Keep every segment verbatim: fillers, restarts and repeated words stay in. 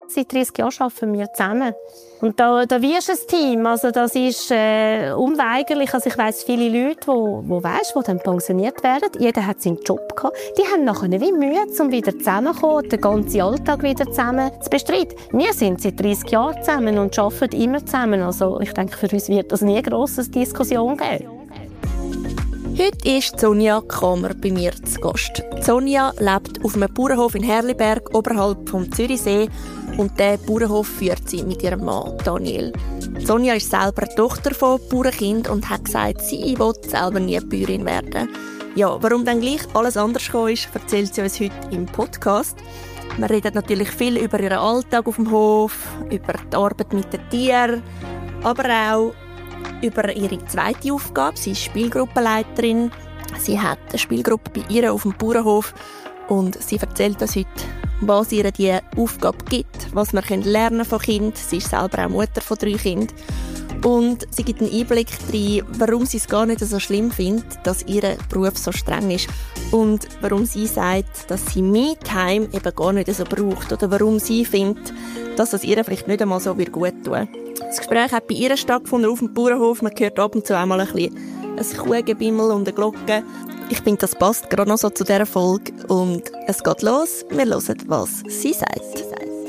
Seit dreißig Jahren arbeiten wir zusammen. Und da, da wirst du ein Team. Also das ist äh, unweigerlich. Also ich weiss viele Leute, die, die, weißt, die dann pensioniert werden. Jeder hat seinen Job gehabt. Die haben nachher wie Mühe, um wieder zusammenzukommen, den ganzen Alltag wieder zusammen zu bestreiten. Wir sind seit dreißig Jahren zusammen und arbeiten immer zusammen. Also ich denke, für uns wird das nie eine grosse Diskussion geben. Heute ist Sonja Kramer bei mir zu Gast. Sonja lebt auf einem Bauernhof in Herliberg oberhalb vom Zürichsee und diesen Bauernhof führt sie mit ihrem Mann Daniel. Sonja ist selber Tochter von Bauernkind und hat gesagt, sie will selber nie Bäuerin werden. Ja, warum dann gleich alles anders gekommen ist, erzählt sie uns heute im Podcast. Wir reden natürlich viel über ihren Alltag auf dem Hof, über die Arbeit mit den Tieren, aber auch über ihre zweite Aufgabe. Sie ist Spielgruppenleiterin. Sie hat eine Spielgruppe bei ihr auf dem Bauernhof und sie erzählt uns heute, was ihr diese Aufgabe gibt, was wir lernen von Kindern. Sie ist selber auch Mutter von drei Kindern. Und sie gibt einen Einblick darin, warum sie es gar nicht so schlimm findet, dass ihr Beruf so streng ist. Und warum sie sagt, dass sie Me-Time eben gar nicht so braucht. Oder warum sie findet, dass es ihr vielleicht nicht einmal so gut tun wird. Das Gespräch hat bei ihr stattgefunden auf dem Bauernhof. Man hört ab und zu einmal ein bisschen ein Kuhgebimmel und eine Glocke. Ich finde, das passt gerade noch so zu dieser Folge. Und es geht los. Wir hören, was sie sagt.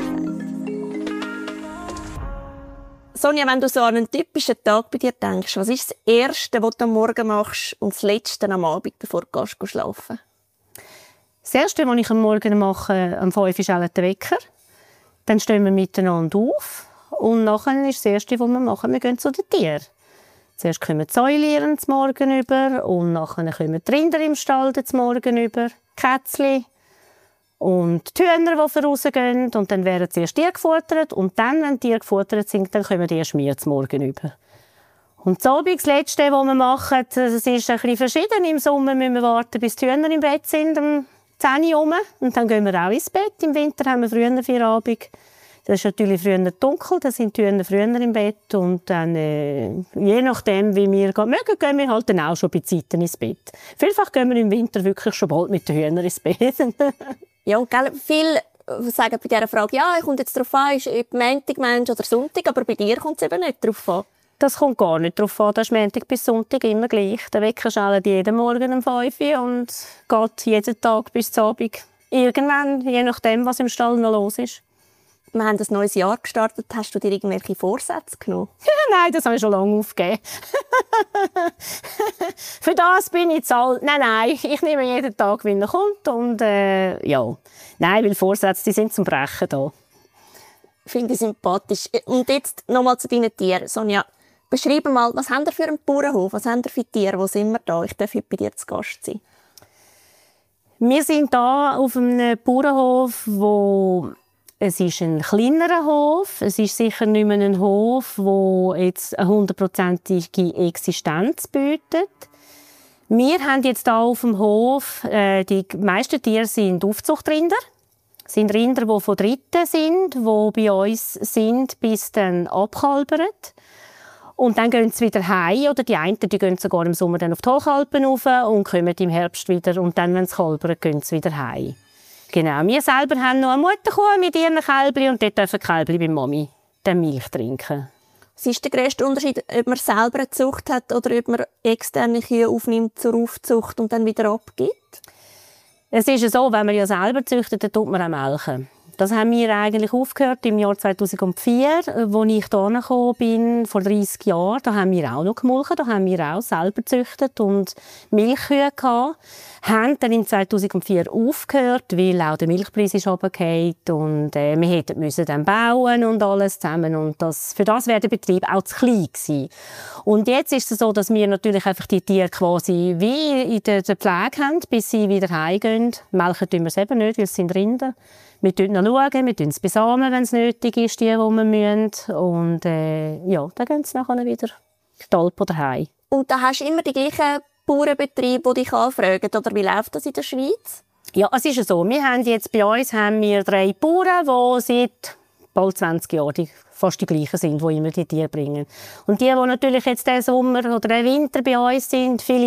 Sonja, wenn du so an einen typischen Tag bei dir denkst, was ist das Erste, was du am Morgen machst und das Letzte am Abend, bevor du gehst, schlafen? Das Erste, was ich am Morgen mache, am fünf Uhr schellt der Wecker. Dann stehen wir miteinander auf. Und nachher ist das Erste, was wir machen, wir gehen zu den Tieren. Zuerst kommen die Säulieren zum Morgen über und nachher kommen die Rinder im Stall zum Morgen über, die Kätzchen und die Hühner, die vorausgehen. Und dann werden zuerst die gefuttert und dann, wenn die gefuttert sind, dann kommen die erst wir zum Morgen über. Und das Abend, das Letzte, was wir machen, das ist ein bisschen verschieden. Im Sommer müssen wir warten, bis die Hühner im Bett sind, um zehn Uhr herum. Und dann gehen wir auch ins Bett. Im Winter haben wir früher Feierabend. Das ist natürlich früher dunkel, da sind die Hühner früher im Bett. Und dann, äh, je nachdem, wie wir gehen mögen, gehen wir halt dann auch schon bei Zeiten ins Bett. Vielfach gehen wir im Winter wirklich schon bald mit den Hühnern ins Bett. Ja, gell, viele sagen bei dieser Frage, ja, ich kommt jetzt darauf an, ist ob Montag, Mensch oder Sonntag, aber bei dir kommt es eben nicht darauf an. Das kommt gar nicht darauf an, das ist Montag bis Sonntag immer gleich. Der Wecker schellt jeden Morgen um fünf Uhr und geht jeden Tag bis zum Abend. Irgendwann, je nachdem, was im Stall noch los ist. Wir haben ein neues Jahr gestartet. Hast du dir irgendwelche Vorsätze genommen? Nein, das habe ich schon lange aufgegeben. Für das bin ich zu alt. Nein, nein, ich nehme jeden Tag, wie er kommt. Und äh, ja, nein, weil Vorsätze, die sind zum Brechen da. Finde ich sympathisch. Und jetzt nochmal zu deinen Tieren. Sonja, beschreib mal, was habt ihr für einen Bauernhof? Was habt ihr für Tiere? Wo sind wir da? Ich darf heute bei dir zu Gast sein. Wir sind hier auf einem Bauernhof, wo es ist ein kleinerer Hof. Es ist sicher nicht mehr ein Hof, der jetzt eine hundertprozentige Existenz bietet. Wir haben jetzt hier auf dem Hof, äh, die meisten Tiere sind Aufzuchtrinder. Das sind Rinder, die von Dritten sind, die bei uns sind, bis dann abkalbern. Und dann gehen sie wieder heim. Oder die einen die gehen sogar im Sommer dann auf die Hochalpen rauf und kommen im Herbst wieder. Und dann, wenn sie kalbern, gehen sie wieder heim. Genau, wir selber haben noch eine Mutterkuh mit ihren Kälbchen und dort dürfen die Kälbchen bei Mami dann Milch trinken. Was ist der grösste Unterschied, ob man selber eine Zucht hat oder ob man externe Kühe aufnimmt zur Aufzucht und dann wieder abgibt? Es ist so, wenn man ja selber züchtet, dann tut man auch melken. Das haben wir eigentlich aufgehört im Jahr zweitausendvier, als ich hierher gekommen bin, vor dreissig Jahren. Da haben wir auch noch gemolken, da haben wir auch selber gezüchtet und Milchkühe gehabt. Haben dann im zweitausendvier aufgehört, weil auch der Milchpreis ist runtergefallen und äh, wir hätten müssen dann bauen und alles zusammen. Und das, für das wäre der Betrieb auch zu klein gewesen. Und jetzt ist es so, dass wir natürlich einfach die Tiere quasi wie in der, der Pflege haben, bis sie wieder heimgehen. Melken tun wir es eben nicht, weil es sind Rinder. Wir schauen noch, schauen, wir schauen es besamen, wenn es nötig ist, die, die wir müssen. Und äh, ja, dann gehen sie nachher wieder Stolp oder heim. Und da hast du immer die gleichen Bauernbetriebe, die dich anfragen, oder wie läuft das in der Schweiz? Ja, es ist so. Wir haben jetzt bei uns haben wir drei Bauern, die seit bald zwanzig Jahren die, fast die gleichen sind, die immer die Tiere bringen. Und die, die natürlich jetzt diesen Sommer oder den Winter bei uns sind, viele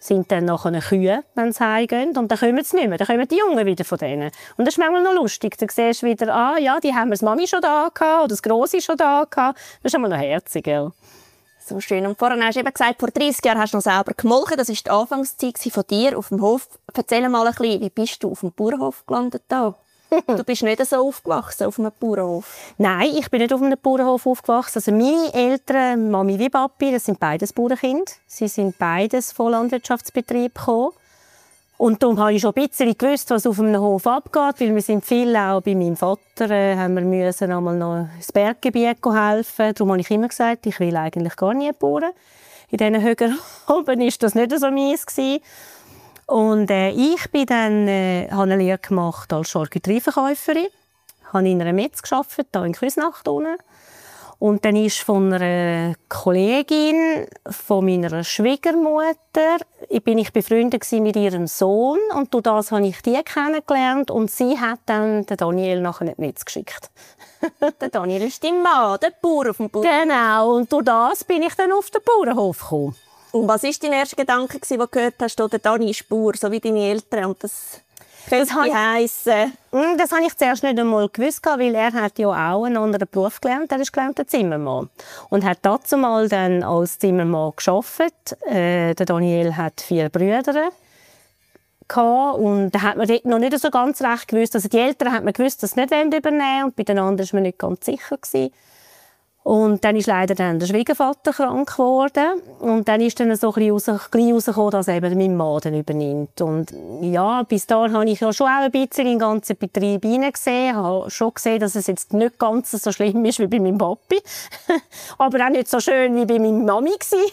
sind dann nachher Kühe, wenn sie heimgehen. Und dann kommen sie nicht mehr. Dann kommen die Jungen wieder von denen. Und das ist manchmal noch lustig. Dann siehst du wieder, ah, ja, die haben wir das Mami schon da gehabt, oder das Grosse schon da gehabt. Das ist einmal noch herzig, ja. So schön. Und vorhin hast du eben gesagt, vor dreissig Jahren hast du noch selber gemolken. Das war die Anfangszeit von dir auf dem Hof. Erzähl mal ein bisschen, wie bist du auf dem Bauernhof gelandet? Da? Du bist nicht so aufgewachsen auf einem Bauernhof. Nein, ich bin nicht auf einem Bauernhof aufgewachsen. Also meine Eltern, Mami wie Papi, das sind beides Bauernkinder. Sie sind beides von Landwirtschaftsbetrieb gekommen. Und darum habe ich schon ein bisschen gewusst, was auf einem Hof abgeht, weil wir sind viel auch bei meinem Vater, äh, haben wir müssen einmal noch ins Berggebiet helfen. Darum habe ich immer gesagt, ich will eigentlich gar nie Bauern. In diesen Höhen oben war das nicht so mies gewesen. Und äh, ich bin dann, äh, habe eine Lehre gemacht als Charcuterieverkäuferin. Ich habe in einer Metz gearbeitet, hier in Küsnacht unten. Und dann ist von einer Kollegin von meiner Schwiegermutter, ich bin ich befreundet mit ihrem Sohn und durch das habe ich die kennengelernt und sie hat dann den Daniel nachher nicht mitgeschickt. Der Daniel ist dein Mann, der Bauer auf dem Bauernhof. Genau, und durch das bin ich dann auf den Bauernhof gekommen. Und was war dein erster Gedanke, als du gehört hast, der Dani ist Bauer, so wie deine Eltern und das könnte heissen? Das habe ich zuerst nicht einmal gewusst, weil er hat ja auch einen anderen Beruf gelernt. Er ist gelernter Zimmermann und hat dazu mal dann als Zimmermann gearbeitet. Äh, der Daniel hat vier Brüder gehabt und da hat man dort noch nicht so ganz recht gewusst. Also die Eltern hat man gewusst, dass sie nicht übernehmen wollen und bei den anderen war man nicht ganz sicher gewesen. Und dann ist leider dann der Schwiegervater krank geworden. Und dann ist dann so ein bisschen rausgekommen, dass eben mein Mann dann übernimmt. Und ja, bis dahin habe ich ja schon auch ein bisschen in den ganzen Betrieb hineingesehen. Ich habe schon gesehen, dass es jetzt nicht ganz so schlimm ist wie bei meinem Papi. Aber auch nicht so schön wie bei meiner Mami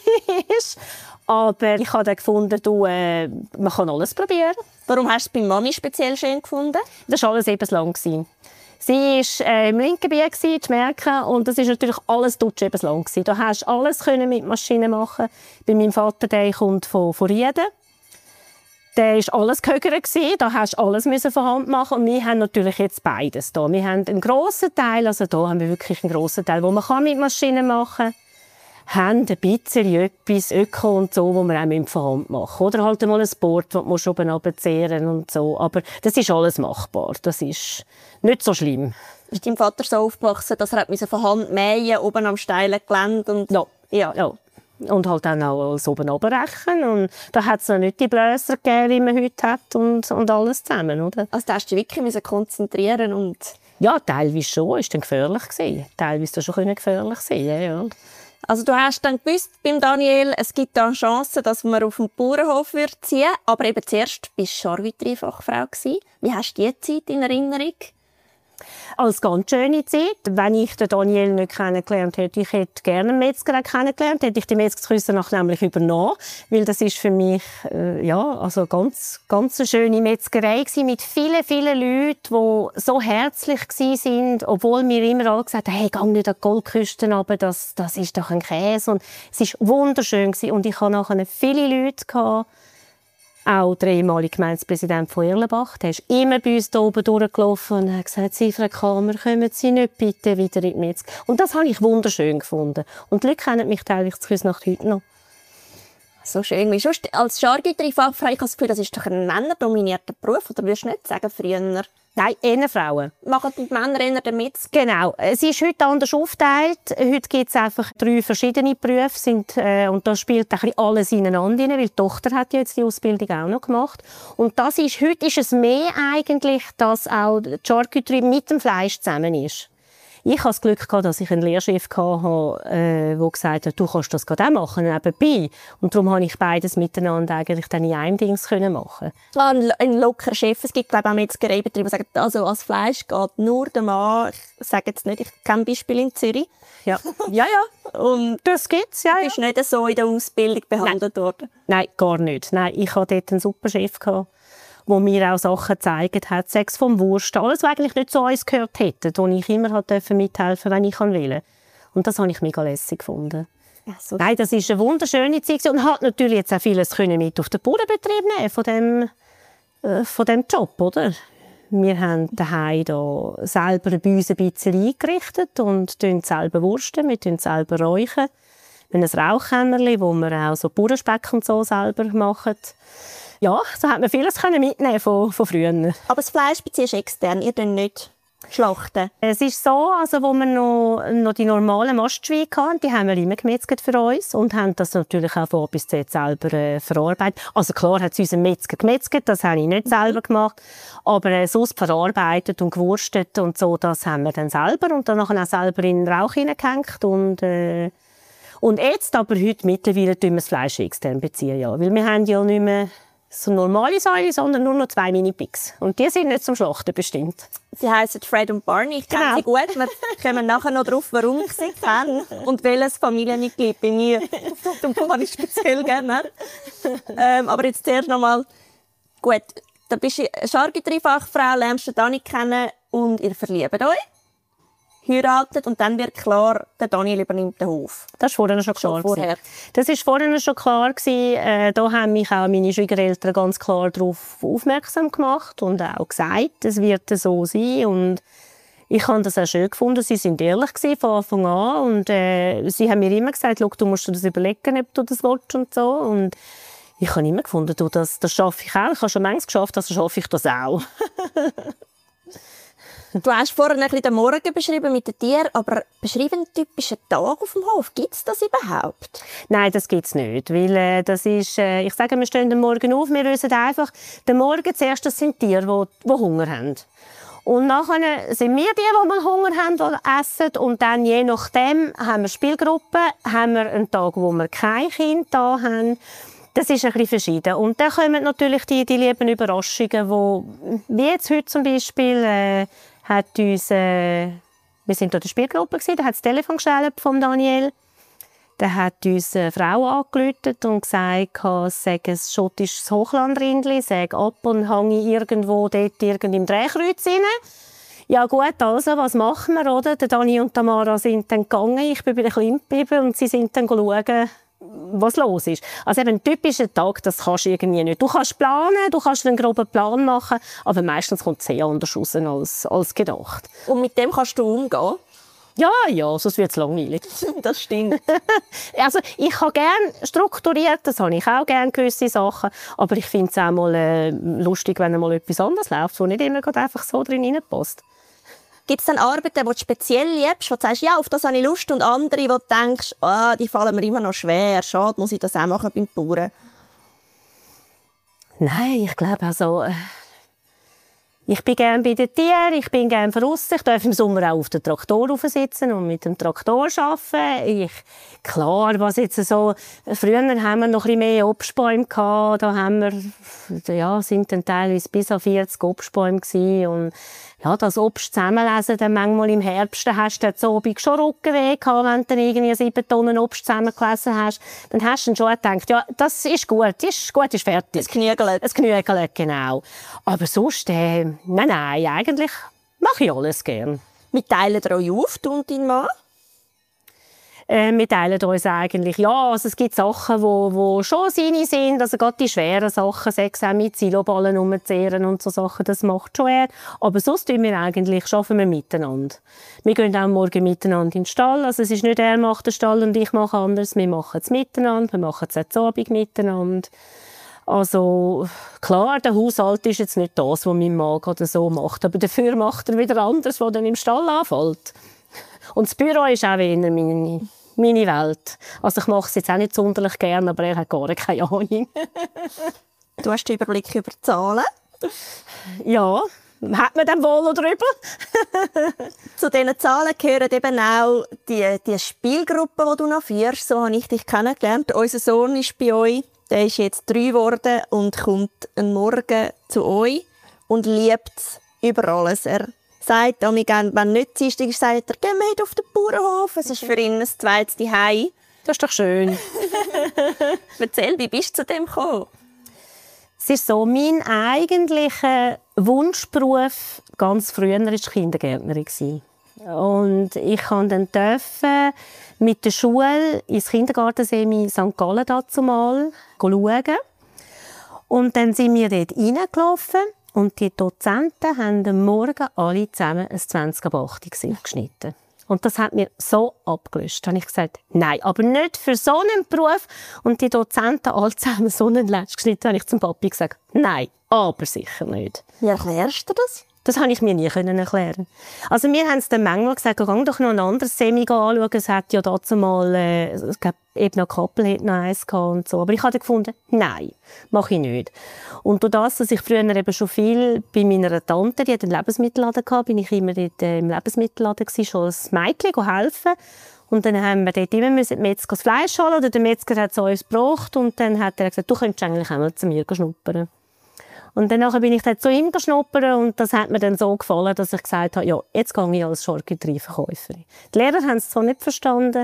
war. Aber ich habe dann gefunden, du, äh, man kann alles probieren. Warum hast du es bei Mami speziell schön gefunden? Das war alles eben lang. Sie war äh, im Linkenbiet, zu merken, und das war natürlich alles lang. Da hast du alles mit Maschinen machen. Bei meinem Vater, der kommt von, von Rieden. Der war alles gehögert, da hast du alles von Hand machen. Und wir haben natürlich jetzt beides da. Wir haben einen grossen Teil, also da haben wir wirklich einen grossen Teil, wo man mit Maschinen machen kann. Haben ein bisschen etwas Öko und so, wo wir auch von Hand machen. Oder halt mal ein Board, das man oben runterzehren und so. Aber das ist alles machbar. Das ist nicht so schlimm. Ist dein Vater so aufgewachsen, dass er von Hand mähen oben am steilen Gelände? Und ja. Ja. ja. Und halt dann auch alles oben runterrechnen. Und da hat es noch nicht die Bläser gegeben, wie man heute hat und, und alles zusammen, oder? Also da musst du dich wirklich konzentrieren und... Ja, teilweise schon. Es war dann gefährlich gewesen. Teilweise schon gefährlich sein, ja, ja. Also du hast dann gewusst beim Daniel, es gibt da Chancen, dass man auf den Bauernhof wird ziehen, aber eben zuerst bist du Charcuteriefachfrau gsi. Wie hast du diese Zeit in Erinnerung? Als ganz schöne Zeit. Wenn ich den Daniel nicht kennengelernt hätte, ich hätte gerne einen Metzger kennengelernt, hätte ich die Metzgerküste nämlich übernommen, weil das ist für mich äh, ja, also ganz, ganz eine schöne Metzgerei gewesen, mit vielen, vielen Leuten, die so herzlich waren, obwohl mir immer alle gesagt haben, hey, geh nicht an die Goldküste runter, das, das ist doch ein Käse. Und es war wunderschön gewesen. Und ich hatte nachher viele Leute gehabt, auch der ehemalige Gemeindepräsident von Erlenbach, der ist immer bei uns hier oben durchgelaufen und hat gesagt, Sie, Frau Kamer, kommen Sie nicht bitte wieder in die Metzger. Und das habe ich wunderschön gefunden. Und die Leute kennen mich teilweise bis nach heute noch. So schön. Wie sonst als Charcuteriefachfrau, ich habe das Gefühl, das ist doch ein männerdominierter Beruf, oder würdest du nicht sagen, früher? Nein, eher Frauen. Machen die Männer eher damit? Genau. Es ist heute anders aufgeteilt. Heute gibt es einfach drei verschiedene Berufe. Sind, äh, und da spielt ein bisschen alles ineinander rein, weil die Tochter hat ja jetzt die Ausbildung auch noch gemacht. Und das ist, heute ist es mehr eigentlich, dass auch die Charcuterie mit dem Fleisch zusammen ist. Ich hatte das Glück, dass ich einen Lehrchef hatte, der äh, gesagt hat, du kannst das gerade auch machen, nebenbei. Und darum konnte ich beides miteinander eigentlich dann in einem Ding machen. Ah, ein, ein lockerer Chef. Es gibt, glaube ich, auch Metzgereibetriebe, die sagen, also als Fleisch geht nur der Mann. Ich sage jetzt nicht, ich kenne Beispiel in Zürich. Ja, ja, ja. Und das gibt's, ja, ja. Du bist nicht so in der Ausbildung behandelt Nein. worden? Nein, gar nicht. Nein, ich hatte dort einen super Chef, der mir auch Sachen gezeigt hat, Sex vom Wurst, alles, was eigentlich nicht zu uns gehört hätte, wo ich immer mithelfen durfte, wenn ich wollte. Und das habe ich mega lässig gefunden. Ja, so Nein, das war eine wunderschöne Zeit und hat natürlich jetzt auch vieles mit auf den Bauernbetrieb nehmen von dem, äh, von dem Job, oder? Wir haben daheim da selber bei uns ein bisschen eingerichtet und tun selber wursten, wir tun selber räuchen. ein Rauchkämmerchen, wo wir auch so Bauernspeck und so selber machen. Ja, so hat man vieles mitnehmen von, von früher. Aber das Fleisch beziehst du extern, ihr dürft nicht schlachten? Es ist so, also, wo wir noch, noch die normalen Mastschweine hatten, die haben wir immer gemetzelt für uns und haben das natürlich auch von A bis Z selber äh, verarbeitet. Also klar hat es unser Metzger gemetzelt, das habe ich nicht selber gemacht, aber äh, sonst verarbeitet und gewurstet und so, das haben wir dann selber und dann auch selber in den Rauch hineingehängt und äh, und jetzt, aber heute mittlerweile beziehen wir das Fleisch extern beziehen, ja, weil wir haben ja nicht mehr so normale Säule, sondern nur noch zwei Mini-Pigs. Und die sind nicht zum Schlachten bestimmt. Sie heissen Fred und Barney. Ich kenne genau. sie gut. Wir kommen nachher noch darauf, warum ich sie kenne und welches Familienmitglied bei mir zum kann ich speziell gerne. Ähm, aber jetzt zuerst noch mal. Gut, da bist du eine scharfe Dreifachfrau, lernst du Dani kennen und ihr verliebt euch. Heiratet und dann wird klar, der Daniel übernimmt den Hof. Das war vorher schon klar. Schon vorher. Das war vorher schon klar. Äh, da haben mich auch meine Schwiegereltern ganz klar darauf aufmerksam gemacht und auch gesagt, es wird so sein. Und ich habe das auch schön gefunden. Sie waren ehrlich von Anfang an. Und, äh, sie haben mir immer gesagt, du musst dir das überlegen, ob du das willst und so. Und ich habe immer gefunden, du, das, das schaffe ich auch. Ich habe schon manchmal geschafft, also schaffe ich das auch. Du hast vorhin ein bisschen den Morgen beschrieben mit den Tieren, aber beschreib einen typischen Tag auf dem Hof. Gibt es das überhaupt? Nein, das gibt es nicht. Weil, äh, das ist, äh, ich sage, wir stehen am Morgen auf, wir wissen einfach, der Morgen zuerst, das sind Tiere, die, die Hunger haben. Und nachher sind wir die, die mal Hunger haben, die essen. Und dann, je nachdem, haben wir Spielgruppen, haben wir einen Tag, wo wir kein Kind da haben. Das ist ein bisschen verschieden. Und dann kommen natürlich die, die lieben Überraschungen, wo, wie jetzt heute zum Beispiel, äh, hat uns, äh, wir sind in der Spielgruppe gewesen, da hat das Telefon geschellt von Daniel. Da hat uns eine Frau angerufen und gesagt, es sei ein schottisches Hochlandrindli, sei ab und hänge irgendwo dort irgend im Drehkreuz rein. Ja gut, also, was machen wir, oder? Der Dani und Tamara sind dann gegangen, ich bin bei den Kleinen geblieben und sie sind dann schauen, was los ist. Also eben ein typischer Tag, das kannst du irgendwie nicht. Du kannst planen, du kannst einen groben Plan machen, aber meistens kommt es sehr anders raus als, als gedacht. Und mit dem kannst du umgehen? Ja, ja, sonst wird es langweilig. Das stimmt. Also ich habe gerne strukturiert, das habe ich auch gerne, gewisse Sachen, aber ich finde es auch mal äh, lustig, wenn mal etwas anderes läuft, wo nicht immer einfach so drin reinpasst. Gibt es dann Arbeiten, die du speziell liebst, wo du sagst, ja, auf das habe ich Lust, und andere, wo du denkst, oh, die fallen mir immer noch schwer, schade, muss ich das auch machen beim Bauern? Nein, ich glaube also, äh, ich bin gerne bei den Tieren, ich bin gerne draussen, ich darf im Sommer auch auf dem Traktor sitzen und mit dem Traktor arbeiten. Ich, klar, was jetzt so, früher haben wir noch ein bisschen mehr Obstbäume gehabt, da haben wir, ja, sind dann teilweise bis auf vierzig Obstbäume gewesen. Und ja, das Obst zusammenlesen, dann manchmal im Herbst, dann hast du dann so schon Rückenweh gehabt, wenn du dann irgendwie sieben Tonnen Obst zusammengelesen hast. Dann hast du dann schon gedacht, ja, das ist gut, ist gut, ist fertig. Das Knügelt. Das Knügelt, genau. Aber sonst, äh, nein, nein, eigentlich mache ich alles gern. Wir teilen euch auf, du und dein Mann? Äh, wir teilen uns eigentlich, ja, also es gibt Sachen, die wo, wo schon seine sind, also gerade die schweren Sachen, sechs auch mit Siloballen rumzehren und so Sachen, das macht schon er. Aber sonst tun wir eigentlich, arbeiten wir miteinander. Wir gehen auch morgen miteinander in den Stall, also es ist nicht er macht den Stall und ich mache anders, wir machen es miteinander, wir machen es auch zu Abend miteinander. Also klar, der Haushalt ist jetzt nicht das, was mein Mann oder so macht, aber dafür macht er wieder anderes, was dann im Stall anfällt. Und das Büro ist auch eher meine, meine Welt. Also ich mache es jetzt auch nicht sonderlich gerne, aber er hat gar keine Ahnung. Du hast den Überblick über die Zahlen? Ja, hat man dann wohl noch drüber? Zu diesen Zahlen gehören eben auch die, die Spielgruppe, die du noch führst. So habe ich dich kennengelernt. Unser Sohn ist bei euch. Der ist jetzt drei geworden und kommt einen Morgen zu euch und liebt es über alles. Er sagt, wenn nicht Dienstag ist, sagt er, gehen wir heute auf den Bauernhof. Es ist für ihn ein zweites Zuhause. Das ist doch schön. Erzähl, wie bist du zu dem gekommen? Es ist so, mein eigentlicher Wunschberuf ganz früher war Kindergärtnerin. Und ich durfte dann mit der Schule ins Kindergartensemi Sankt Gallen dazumal schauen. Und dann sind wir dort reingelaufen und die Dozenten haben am Morgen alle zusammen ein zwanzig ab acht Gesicht geschnitten. Und das hat mir so abgelöscht. Da habe ich gesagt, nein, aber nicht für so einen Beruf. Und die Dozenten alle zusammen so einen Letsch geschnitten, habe ich zum Papi gesagt, nein, aber sicher nicht. Wie erklärst du das? Das konnte ich mir nie erklären. Also wir haben es dann manchmal gesagt, geh doch noch ein anderes Semi anschauen. Es hat ja dazu mal, äh, ich glaube, eben noch Kappel hat noch eins gehabt und so. Aber ich habe gefunden, nein, mache ich nicht. Und durch das, dass ich früher eben schon viel bei meiner Tante, die hat einen Lebensmittelladen gehabt, bin ich immer dort äh, im Lebensmittelladen gewesen, schon als Mädchen helfen. Und dann haben wir dort immer müssen die Metzger das Fleisch holen, oder der Metzger hat es uns gebracht und dann hat er gesagt, du könntest eigentlich einmal zu mir schnuppern. Und dann bin ich dann zu ihm geschnuppert und das hat mir dann so gefallen, dass ich gesagt habe, ja, jetzt gehe ich als Charcuterieverkäuferin. Die Lehrer haben es zwar nicht verstanden.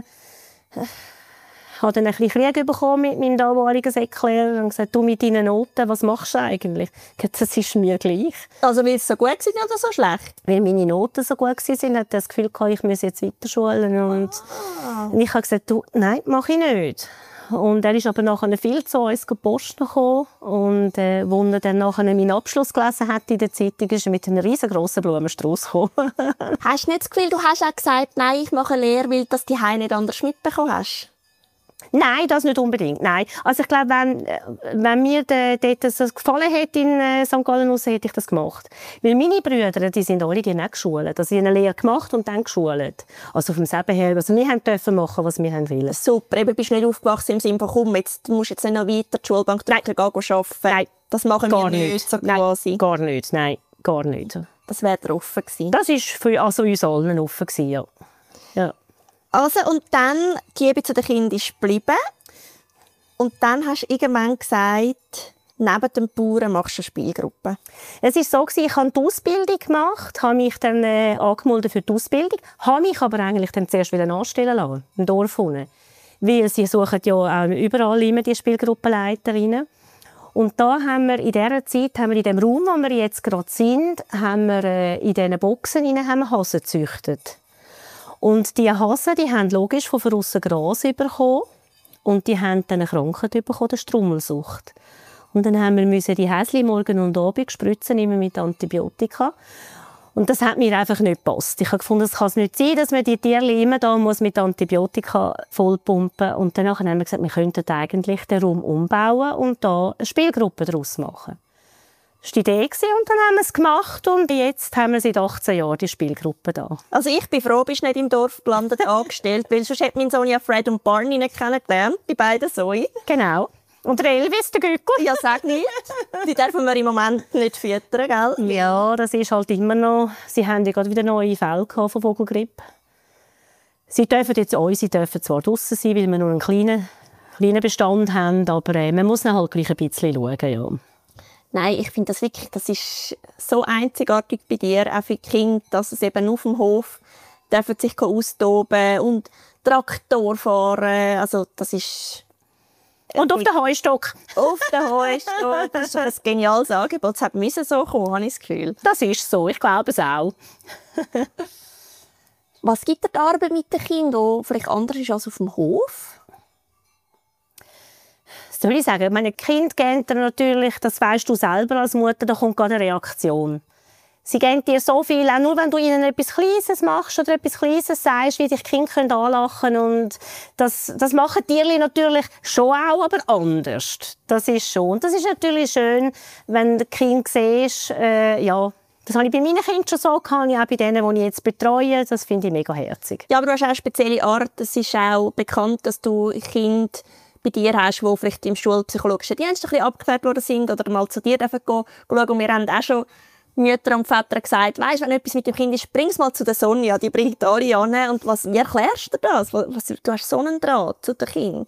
Ich habe dann ein bisschen Krieg bekommen mit meinem damaligen Säcklehrer und gesagt, du mit deinen Noten, was machst du eigentlich? Das ist mir gleich. Also weil es so gut war oder so schlecht? Weil meine Noten so gut waren, hatte ich das Gefühl, ich muss jetzt weiter schulen. Und ah. ich habe gesagt, du, nein, mache ich nicht. Und er ist aber nachher viel zu uns Post gekommen. Und äh, als er dann nachher meinen Abschluss gelesen hat in der Zeitung, ist er mit einem riesengroßen Blumenstrauß gekommen. Hast du nicht das Gefühl, du hast auch gesagt, nein, ich mache eine Lehre, weil du das die Heim nicht anders mitbekommen hast? Nein, das nicht unbedingt. Nein. Also ich glaube, wenn, wenn mir de, de, das gefallen hätte in äh, Sankt Gallen, hätte ich das gemacht. Weil meine Brüder, die sind alle nicht geschult. Also sie haben eine Lehre gemacht und dann geschult. Also vom Seben her. Also wir durften machen, was wir wollen. Super. Eben, bist du nicht aufgewachsen im Sinne von, komm, jetzt musst du jetzt nicht noch weiter die Schulbank drücken, gehen arbeiten. Nein. Das machen gar wir nicht. nicht. So quasi. Nein, gar nicht. Nein, gar nicht. Das wäre dir offen gewesen. Das war für also uns allen offen gewesen, ja. Ja. Also, und dann, die Liebe zu den Kindern ist geblieben. Und dann hast du irgendwann gesagt, neben dem Bauern machst du eine Spielgruppe. Es war so, ich habe die Ausbildung gemacht, habe mich dann äh, angemeldet für die Ausbildung, habe mich aber eigentlich dann zuerst wieder anstellen lassen, im Dorf unten. Weil sie suchen ja auch überall immer die Spielgruppenleiterinnen. Und da haben wir in dieser Zeit, haben wir in dem Raum, wo wir jetzt gerade sind, haben wir äh, in diesen Boxen rein, haben wir Hasen gezüchtet. Und diese Hasen, die haben logisch von aussen Gras bekommen. Und die haben dann eine Krankheit bekommen, eine Strummelsucht. Und dann haben wir die Häschen morgen und abend spritzen, immer mit Antibiotika. Und das hat mir einfach nicht gepasst. Ich habe gefunden, es kann nicht sein, dass man die Tiere immer da muss mit Antibiotika vollpumpen muss. Und danach haben wir gesagt, wir könnten eigentlich den Raum umbauen und da eine Spielgruppe daraus machen. Das war die Idee und dann haben wir es gemacht und jetzt haben wir seit achtzehn Jahren die Spielgruppe da. Also ich bin froh, bist du nicht im Dorf gelandet angestellt, weil sonst hätte mein Sohn ja Fred und Barney nicht kennengelernt, die beiden Zoe. Genau. Und der Elvis, der Gückel. Ja, sag nicht. Die dürfen wir im Moment nicht füttern, gell? Ja, das ist halt immer noch... Sie haben ja gerade wieder neue Fälle von Vogelgrippe. Sie dürfen jetzt auch, sie dürfen zwar draussen sein, weil wir nur einen kleinen, kleinen Bestand haben, aber äh, man muss halt gleich ein bisschen schauen, ja. Nein, ich finde das wirklich, das ist so einzigartig bei dir, auch für die Kinder, dass es eben auf dem Hof dürfen sich austoben und Traktor fahren, also das ist... Und auf den Heustock. Auf den Heustock, das ist ein geniales Angebot, es musste so kommen, habe ich das Gefühl. Das ist so, ich glaube es auch. Was gibt dir die Arbeit mit den Kindern, die vielleicht anders ist als auf dem Hof? Das soll ich sagen, meine Kind geben dir natürlich, das weißt du selber als Mutter, da kommt gerade eine Reaktion. Sie geben dir so viel, auch nur wenn du ihnen etwas Kleines machst oder etwas Kleines sagst, wie dich die Kinder anlachen können. Und das, das machen die Tiere natürlich schon auch, aber anders. Das ist schon. Und das ist natürlich schön, wenn du Kind siehst, äh, ja, das habe ich bei meinen Kindern schon so gehabt, auch bei denen, die ich jetzt betreue. Das finde ich mega herzig. Ja, aber du hast auch eine spezielle Art. Es ist auch bekannt, dass du Kinder bei dir hast, die vielleicht im schulpsychologischen Dienst ein bisschen abgeklärt worden sind oder mal zu dir dürfen gehen, schauen. Und wir haben auch schon Mütter und Väter gesagt, weisst, wenn etwas mit dem Kind ist, bring es mal zu der Sonja, die bringt alle an. Und was, wie erklärst du das? Was, du hast so einen Draht zu den Kindern.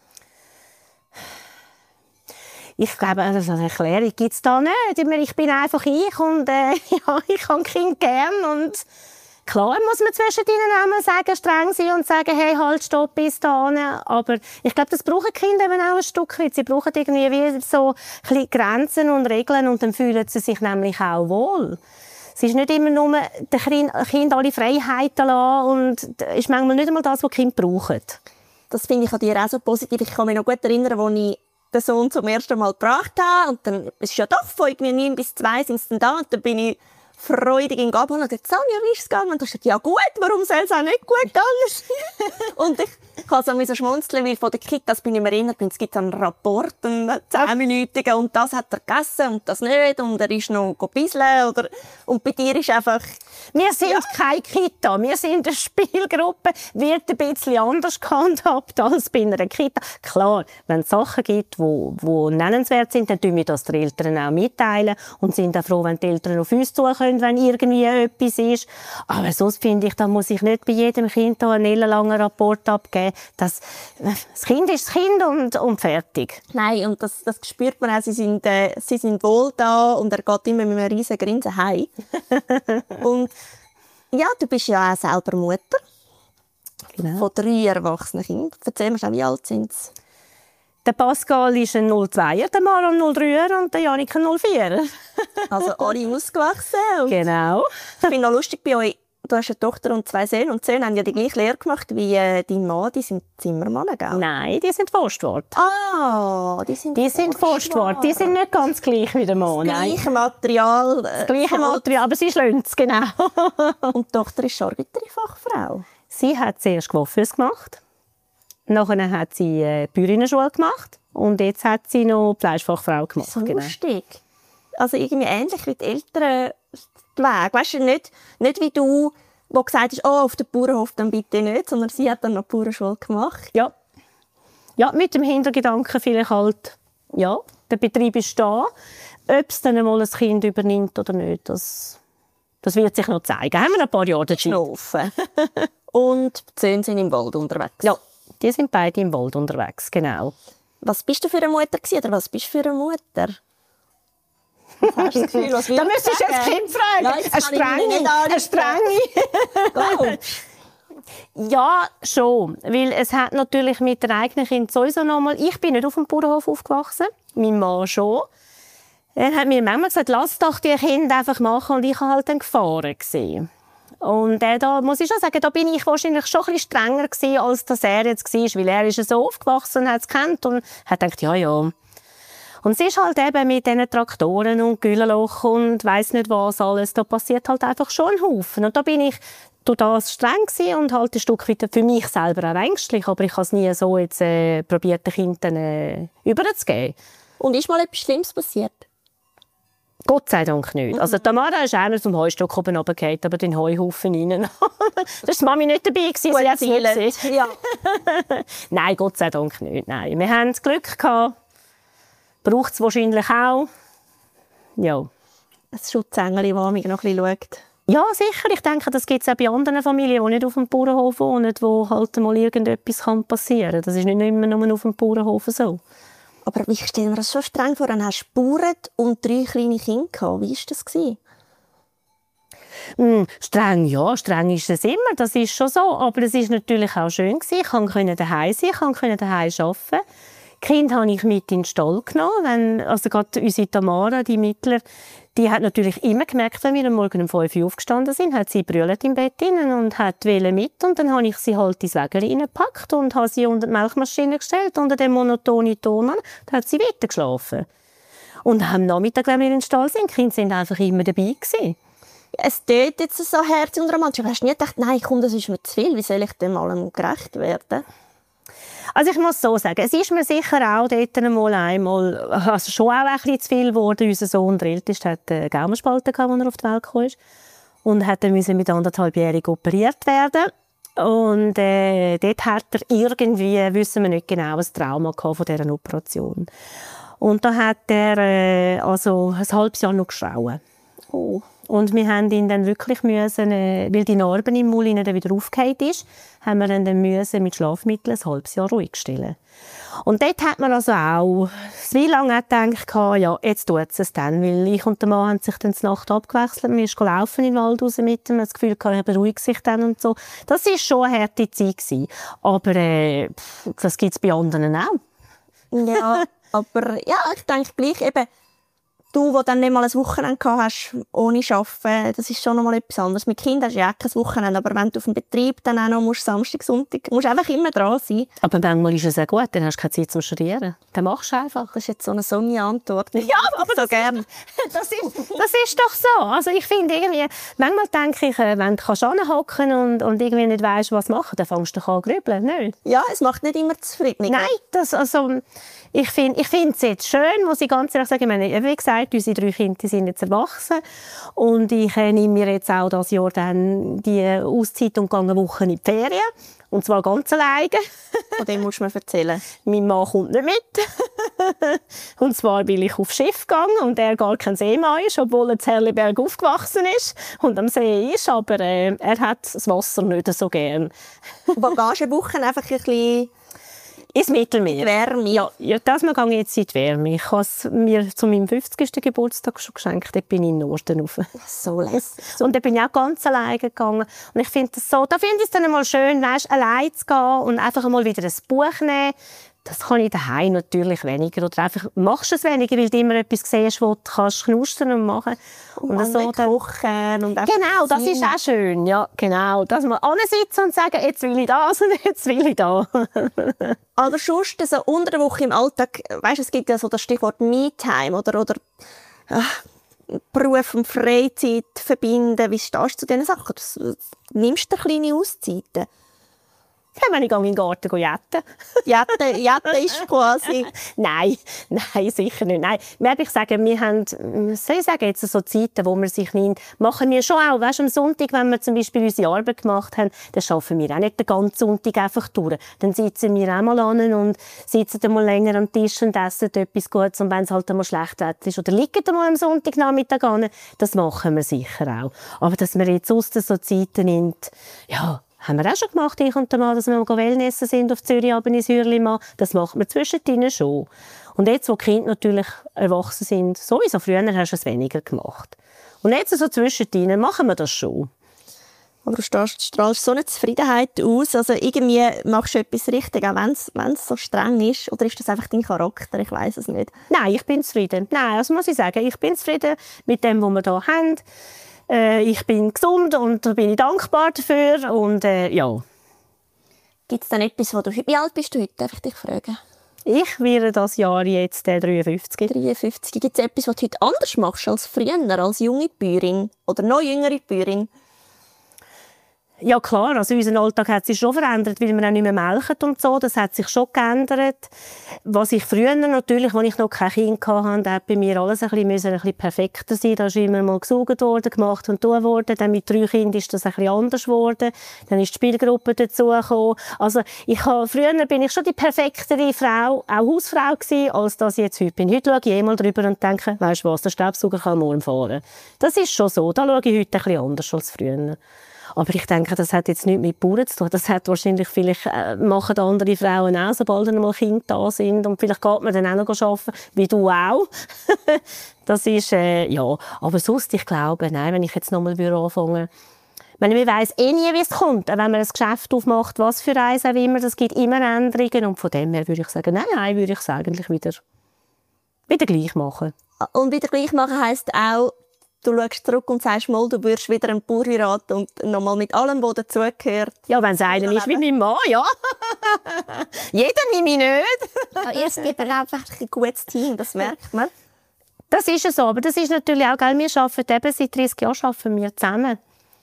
Ich glaube, also eine Erklärung gibt es da nicht. Ich bin einfach ich und äh, ja, ich habe Kind gern und klar muss man zwischen ihnen einmal sagen, streng sein und sagen, hey, halt, stopp, bis dahin. Aber ich glaube, das brauchen Kinder eben auch ein Stück weit. Sie brauchen irgendwie wie so ein bisschen Grenzen und Regeln und dann fühlen sie sich nämlich auch wohl. Es ist nicht immer nur den Kindern alle Freiheiten lassen und es ist manchmal nicht einmal das, was die Kinder brauchen. Das finde ich an dir auch so positiv. Ich kann mich noch gut erinnern, als ich den Sohn zum ersten Mal gebracht habe und dann, es ist ja doch von irgendwie neun bis zwei sind sie dann da und dann bin ich freudig ihn abholen und gesagt, Sonja, wie ist es gegangen? Und du hast gesagt, ja gut, warum soll es auch nicht gut gegangen? Und ich kann so schmunzeln, weil von der Kita, bin ich mir erinnert, es gibt einen Rapport, einen zehnminütigen, und das hat er gegessen und das nicht, und er ist noch gebisselt, oder, und bei dir ist einfach... Wir sind ja. keine Kita, wir sind eine Spielgruppe, wird ein bisschen anders gehandhabt als bei einer Kita. Klar, wenn es Sachen gibt, die wo, wo nennenswert sind, dann tun wir das den Eltern auch mitteilen und sind auch froh, wenn die Eltern auf uns zukommen, wenn irgendwie etwas ist. Aber sonst finde ich, da muss ich nicht bei jedem Kind einen ellenlangen Rapport abgeben. Das, das Kind ist das Kind und, und fertig. Nein, und das, das spürt man auch. Sie sind, äh, sie sind wohl da und er geht immer mit einem riesen Grinsen heim. Und ja, du bist ja auch selber Mutter. Genau. Von drei erwachsenen Kindern. Erzähl mir schon, wie alt sind sie? Der Pascal ist ein null zweier, der Maron null dreier und der Janik ein null vierer. Also alle ausgewachsen. Und genau. Ich finde noch lustig bei euch, du hast eine Tochter und zwei Söhne. Und die Söhne haben ja die gleiche Lehre gemacht wie äh, dein Mann. Die sind Zimmermann, gell? Nein, die sind Forstwart. Ah, die sind Die sind Forstwart. Die sind nicht ganz gleich wie der Mann. Das gleiche Material. Äh, das gleiche Material, aber sie schlönt es, genau. Und die Tochter ist Charcuterie-Fachfrau. Sie hat zuerst Coiffeuse gemacht. Nachher hat sie äh, Bäuerinnenschule gemacht. Und jetzt hat sie noch Fleischfachfrau gemacht. So genau. lustig. Also irgendwie ähnlich wie die Eltern Weg. Weißt du, nicht, nicht wie du, wo gesagt hast, oh, auf den Bauernhof dann bitte nicht, sondern sie hat dann noch die Bauernschule gemacht. Ja. Ja, mit dem Hintergedanken vielleicht halt, ja, der Betrieb ist da. Ob es dann einmal ein Kind übernimmt oder nicht, das, das wird sich noch zeigen. Haben wir ein paar Jahre Zeit. Und die Söhne sind im Wald unterwegs. Ja, die sind beide im Wald unterwegs, genau. Was bist du für eine Mutter gewesen, oder was bist du für eine Mutter? Was hast du das Gefühl, was da müsstest du jetzt Kind fragen. Ja, eine strenge. Eine strenge. Ja, schon. Weil es hat natürlich mit den eigenen Kindern sowieso noch mal... Ich bin nicht auf dem Bauernhof aufgewachsen. Mein Mann schon. Er hat mir manchmal gesagt, lass doch die Kinder einfach machen. Und ich war halt dann gefahren gewesen. Und äh, da muss ich schon sagen, da bin ich wahrscheinlich schon ein bisschen strenger gewesen, als das er jetzt war. Weil er ist so aufgewachsen und hat es gekannt und hat gedacht, ja, ja. Und es ist halt eben mit diesen Traktoren und Güllloch und weiss nicht was alles, da passiert halt einfach schon ein Haufen. Und da bin ich durch das streng gewesen und halt ein Stück weit für mich selber auch ängstlich. Aber ich habe es nie so jetzt äh, probiert, den Kindern äh, überzugeben. Und ist mal etwas Schlimmes passiert? Gott sei Dank nicht. Mhm. Also Tamara ist einer zum Heustock oben runtergefallen, aber den Heuhaufen rein. Da war die Mami nicht dabei, sie hat es nicht gesehen. Ja. Nein, Gott sei Dank nicht. Nein. Wir hatten das Glück gehabt. Braucht es wahrscheinlich auch. Ja. Ein Schutzengel, das mich noch ein bisschen schaut. Ja, sicher. Ich denke, das gibt es auch bei anderen Familien, die nicht auf dem Bauernhof wohnen, wo halt mal irgendetwas passieren kann. Das ist nicht immer nur auf dem Bauernhof so. Aber ich stelle mir das so streng vor, dann hast du Bauern und drei kleine Kinder gehabt. Wie war das? Mm, streng, ja, streng ist es immer, das ist schon so. Aber es war natürlich auch schön. Ich konnte daheim sein, ich konnte daheim arbeiten. Die Kinder habe ich mit in den Stall genommen. Wenn, also gerade unsere Tamara, die Mittler, die hat natürlich immer gemerkt, wenn wir am Morgen um fünf Uhr aufgestanden sind, hat sie brüllt im Bett innen und hat mit. Und dann habe ich sie halt ins Wägeli reingepackt und habe sie unter die Milchmaschine gestellt, unter den monotonen Ton an. Dann hat sie weiter geschlafen. Und am Nachmittag, wenn wir in den Stall sind, die Kinder sind einfach immer dabei gewesen. Es tut jetzt so herzig und romantisch. Hast du nie gedacht, nein, komm, das ist mir zu viel, wie soll ich dem allem gerecht werden? Also ich muss so sagen, es ist mir sicher auch dort einmal, einmal also schon auch ein bisschen zu viel geworden. Unser Sohn, der Älteste, hatte eine Gaumenspalte, als er auf die Welt kam. Und hat dann mit anderthalbjährig operiert werden. Und äh, dort hat er irgendwie, wissen wir nicht genau, ein Trauma gehabt von dieser Operation. Und da hat er äh, also ein halbes Jahr noch geschrauen. Oh. Und wir haben ihn dann wirklich müssen, äh, weil die Narben im Mund dann wieder aufgefallen ist, haben wir ihn dann müssen mit Schlafmitteln ein halbes Jahr ruhig stellen. Und dort hat man also auch wie lange gedacht, ja, jetzt tut es dann, weil ich und der Mann haben sich dann die Nacht abgewechselt, wir sind laufen in den Wald raus mit ihm, das Gefühl, er beruhigt sich dann und so. Das war schon eine harte Zeit gewesen. Aber äh, das gibt es bei anderen auch. Ja, aber ja, ich denke gleich eben, Du, der dann nicht mal ein Wochenende gehabt hast, ohne Arbeiten, das ist schon noch mal etwas anderes. Mit Kindern hast du ja auch kein Wochenende, aber wenn du auf dem Betrieb dann auch noch musst, Samstag, Sonntag, musst du einfach immer dran sein. Aber manchmal ist es auch gut, dann hast du keine Zeit zum Studieren. Dann machst du einfach. Das ist jetzt so eine Sonja-Antwort. Ja, aber so das, gern. Ist, das, ist, das ist doch so. Also ich finde irgendwie, manchmal denke ich, wenn du hinhocken und, und irgendwie nicht weisst, was machen, dann fängst du an zu grübeln, nicht? Ja, es macht nicht immer zufrieden. Nein, das, also, ich finde ich es jetzt schön, muss ich ganz ehrlich sagen. Ich meine, wie gesagt, unsere drei Kinder die sind jetzt erwachsen und ich äh, nehme mir jetzt auch dieses Jahr dann die Auszeit und gehe eine Woche in die Ferien. Und zwar ganz alleine. Von dem musst du mir erzählen. Mein Mann kommt nicht mit. Und zwar, weil ich aufs Schiff gegangen und er gar kein Seemann ist, obwohl er in Herliberg aufgewachsen ist und am See ist. Aber äh, er hat das Wasser nicht so gern. Wo gehst du eine Woche einfach ein bisschen ins Mittelmeer? Wärme? Ja, ja, das gehe ich jetzt in die Wärme. Ich habe es mir zu meinem fünfzigsten Geburtstag schon geschenkt. Dort bin ich in den Norden rauf. So lässig. Und da bin ich auch ganz alleine gegangen. Und ich finde das so, da finde ich es dann einmal schön, weißt, allein zu gehen und einfach einmal wieder ein Buch nehmen. Das kann ich daheim natürlich weniger. Oder einfach machst du es weniger, weil du immer etwas siehst, wo du kannst knustern und machen. Und, und so kochen. Und genau, das ist auch schön. Ja, genau. Dass man sitzen und sagen, jetzt will ich das und jetzt will ich das. Aber sonst, so unter der Woche im Alltag, weißt, es gibt ja so das Stichwort Me-Time oder, oder ach, Beruf und Freizeit verbinden. Wie stehst du zu diesen Sachen? Das, nimmst du kleine Auszeiten? Ja, wenn ich in den Garten jetten. Jetten, jetten ist quasi... Nein, nein, sicher nicht. Nein, ich sagen, wir haben, soll ich sagen, jetzt so Zeiten, wo man sich nimmt, machen wir schon auch. Weißt, am Sonntag, wenn wir zum Beispiel unsere Arbeit gemacht haben, dann arbeiten wir auch nicht den ganzen Sonntag einfach durch. Dann sitzen wir auch mal an und sitzen mal länger am Tisch und essen etwas Gutes. Und wenn es halt einmal schlecht Wetter ist oder liegen mal am Sonntagnachmittag an, das machen wir sicher auch. Aber dass man jetzt aus so Zeiten nimmt, ja, haben wir auch schon gemacht, ich und der Mann, dass wir mal Wellnessen sind auf Zürich, aber ins Hürlimann. Das macht man zwischendrin schon. Und jetzt, wo die Kinder natürlich erwachsen sind, sowieso früher hast du es weniger gemacht. Und jetzt so zwischendrin machen wir das schon. Aber du strahlst so eine Zufriedenheit aus. Also irgendwie machst du etwas richtig, auch wenn es so streng ist. Oder ist das einfach dein Charakter? Ich weiss es nicht. Nein, ich bin zufrieden. Nein, das muss ich sagen. Ich bin zufrieden mit dem, was wir hier haben. Äh, ich bin gesund und da bin ich dankbar dafür. Und, äh, ja. Gibt es denn etwas, wo du... Wie alt bist du heute? Darf ich dich fragen? Ich werde das Jahr jetzt äh, dreiundfünfzig. dreiundfünfzig. Gibt es etwas, was du heute anders machst als früher, als junge Bäuerin oder noch jüngere Bäuerin? Ja klar, also unser Alltag hat sich schon verändert, weil wir auch nicht mehr melken und so. Das hat sich schon geändert. Was ich früher natürlich, als ich noch kein Kind hatte, hat bei mir alles ein bisschen, ein bisschen perfekter sein. Da ist immer mal gesaugt worden, gemacht und tun worden. Dann mit drei Kindern ist das ein bisschen anders geworden. Dann ist die Spielgruppe dazugekommen. Also ich habe, früher bin ich schon die perfektere Frau, auch Hausfrau gewesen, als dass ich jetzt heute bin. Heute schaue ich eh mal drüber und denke, weisst du was, der Staubsauger kann morgen fahren. Das ist schon so. Da schaue ich heute ein bisschen anders als früher. Aber ich denke, das hat jetzt nichts mit Bauern zu tun. Das hat wahrscheinlich, vielleicht äh, machen andere Frauen auch, sobald dann mal Kinder da sind. Und vielleicht geht man dann auch noch arbeiten, wie du auch. Das ist, äh, ja. Aber sonst, ich glaube, nein, wenn ich jetzt noch mal anfangen würde, man weiss eh nie, wie es kommt. Wenn man ein Geschäft aufmacht, was für eins auch immer, das gibt immer Änderungen. Und von dem her würde ich sagen, nein, nein, würde ich es eigentlich wieder, wieder gleich machen. Und wieder gleich machen heisst auch, du schaust zurück und sagst mal, du würdest wieder einen Bauer heiraten und nochmal mit allem, was dazugehört. Ja, wenn es einer ist wie mein Mann, ja. Jeder nehme ich nicht. Ja, ihr seid einfach ein gutes Team, das merkt man. Das ist es so, aber das ist natürlich auch, gell, wir arbeiten eben, seit dreißig Jahren arbeiten wir zusammen.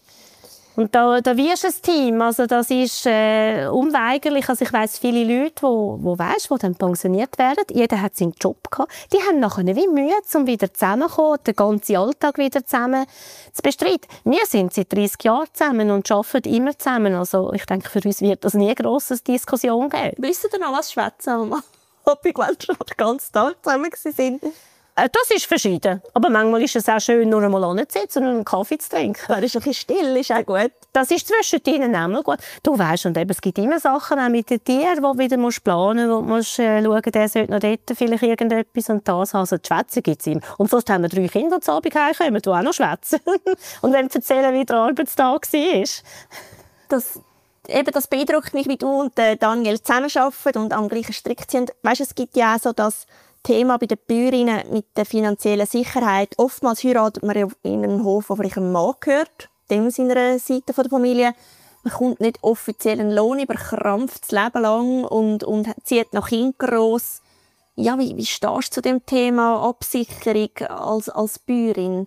Und da, da wirst du ein Team, also das ist äh, unweigerlich. Also ich weiss viele Leute, wo, wo weißt, wo dann pensioniert werden. Jeder hat seinen Job gehabt. Die haben nachher wie Mühe, um wieder zusammenzukommen, den ganzen Alltag wieder zusammen zu bestreiten. Wir sind seit dreißig Jahren zusammen und arbeiten immer zusammen. Also ich denke, für uns wird das nie eine grosse Diskussion geben. Wisst ihr noch was schwätzen? Ob ich schon den ganzen Tag zusammen sind? Das ist verschieden. Aber manchmal ist es auch schön, nur einmal hinzusitzen und einen Kaffee zu trinken. Das ist ein bisschen still, ist auch gut. Das ist zwischen ihnen auch mal gut. Du weisst, und eben, es gibt immer Sachen auch mit den Tieren, die du wieder planen musst, wo du musst, äh, schauen, der sollte noch dort vielleicht irgendetwas und das. Also die Schwätze gibt es immer. Und sonst haben wir drei Kinder, die zu Abend heimkommen, die auch noch schwätzen. Und wenn sie erzählen, wie der Arbeitstag war. Das, eben, das beeindruckt mich, wie du und äh, Daniel zusammenarbeiten und am gleichen Strick ziehen. Weißt, es gibt ja auch so das Thema bei den Bäuerinnen mit der finanziellen Sicherheit. Oftmals heiratet man ja in einen Hof, der vielleicht einem Mann gehört, dem seiner Seite der Familie. Man kommt nicht offiziell einen Lohn über, krampft das Leben lang und, und zieht noch Kinder gross. Ja, wie, wie stehst du zu dem Thema Absicherung als, als Bäuerin?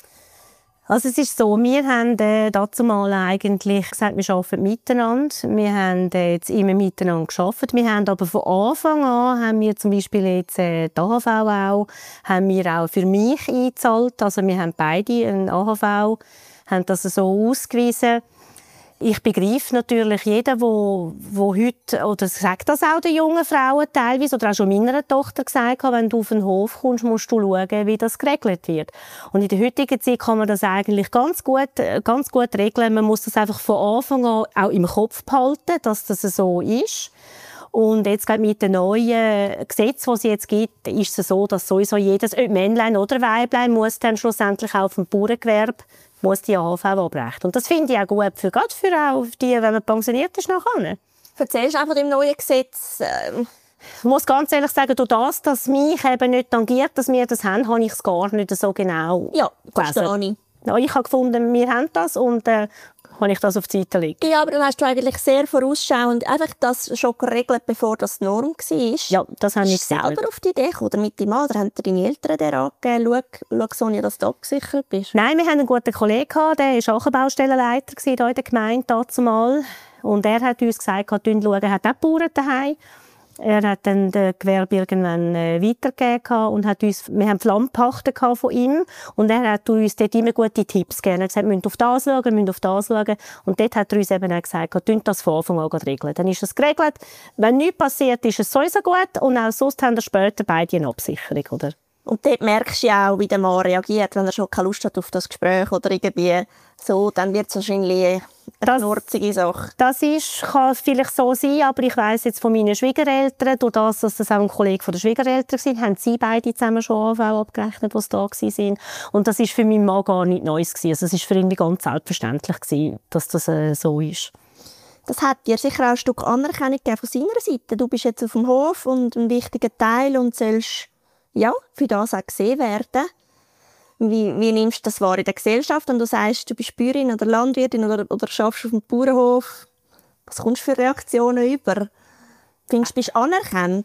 Also es ist so, wir haben äh, dazu mal eigentlich gesagt, wir arbeiten miteinander. Wir haben äh, jetzt immer miteinander gearbeitet. Wir haben aber von Anfang an, haben wir zum Beispiel jetzt äh, die A H V auch, haben wir auch für mich eingezahlt. Also wir haben beide ein A H V, haben das so ausgewiesen. Ich begreife natürlich jeden, wo, wo heute, oder sagt das auch den jungen Frauen teilweise, oder auch schon meiner Tochter gesagt hat, wenn du auf den Hof kommst, musst du schauen, wie das geregelt wird. Und in der heutigen Zeit kann man das eigentlich ganz gut, ganz gut regeln. Man muss das einfach von Anfang an auch im Kopf behalten, dass das so ist. Und jetzt gerade mit den neuen Gesetzen, die es jetzt gibt, ist es so, dass sowieso jedes, ob Männlein oder Weiblein, muss dann schlussendlich auch auf dem Bauerngewerbe muss die A H V abrechnen. Und das finde ich auch gut, für, gerade für auch die, wenn man pensioniert ist, nachher. Erzählst du einfach dem neuen Gesetz? Ähm Ich muss ganz ehrlich sagen, durch das, dass mich eben nicht tangiert, dass wir das haben, habe ich es gar nicht so genau Ja, gelesen. Ja, ich habe gefunden, wir haben das und äh, habe ich das auf die Seite liegen. Ja, aber du hast eigentlich sehr vorausschauend einfach das schon geregelt, bevor das die Norm war. Ja, das habe ich Bist du selber geregelt. auf die Idee gekommen, oder mit deinem Mann, oder haben dir deine Eltern dir angegeben, schau, schau Sonja, dass du abgesichert bist? Nein, wir hatten einen guten Kollegen, der war auch Baustellenleiter hier in der Gemeinde dazumal. Und er hat uns gesagt, er hat auch Bauern daheim. Er hat dann das Gewerbe irgendwann äh, weitergegeben und hat uns, wir haben Flammpachten von ihm und er hat uns dort immer gute Tipps gegeben. Er hat gesagt, wir müssen auf das schauen, wir müssen auf das schauen. Und dort hat er uns eben auch gesagt, wir das von Anfang an regeln. Dann ist es geregelt. Wenn nichts passiert, ist es sowieso gut und auch sonst haben wir später beide eine Absicherung, oder? Und dort merkst du ja auch, wie der Mann reagiert, wenn er schon keine Lust hat auf das Gespräch oder irgendwie so, dann wird es wahrscheinlich eine knurzige Sache. Das ist, kann vielleicht so sein, aber ich weiss jetzt von meinen Schwiegereltern, durch das, dass das auch ein Kollege von der Schwiegereltern war, haben sie beide zusammen schon A H V abgerechnet, als sie da waren. Und das war für meinen Mann gar nichts Neues gewesen. Also es war für ihn ganz selbstverständlich gewesen, dass das äh, so ist. Das hat dir sicher auch ein Stück Anerkennung gegeben von seiner Seite. Du bist jetzt auf dem Hof und ein wichtiger Teil und sollst ja, für das auch gesehen werden. Wie, wie nimmst du das wahr in der Gesellschaft, wenn du sagst, du bist Bäuerin oder Landwirtin oder, oder arbeitest auf dem Bauernhof? Was kommst du für Reaktionen über? Findest du, bist du anerkannt?